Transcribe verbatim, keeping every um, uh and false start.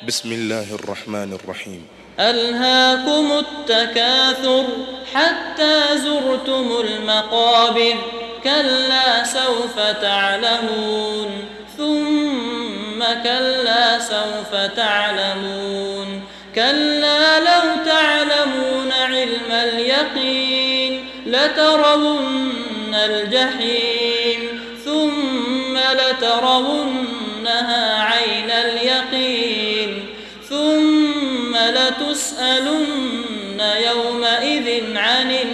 بسم الله الرحمن الرحيم. ألهاكم التكاثر حتى زرتم المقابر كلا سوف تعلمون ثم كلا سوف تعلمون كلا لو تعلمون علم اليقين لترون الجحيم ثم لترونها عين اليقين ثم لتسألن يومئذ عن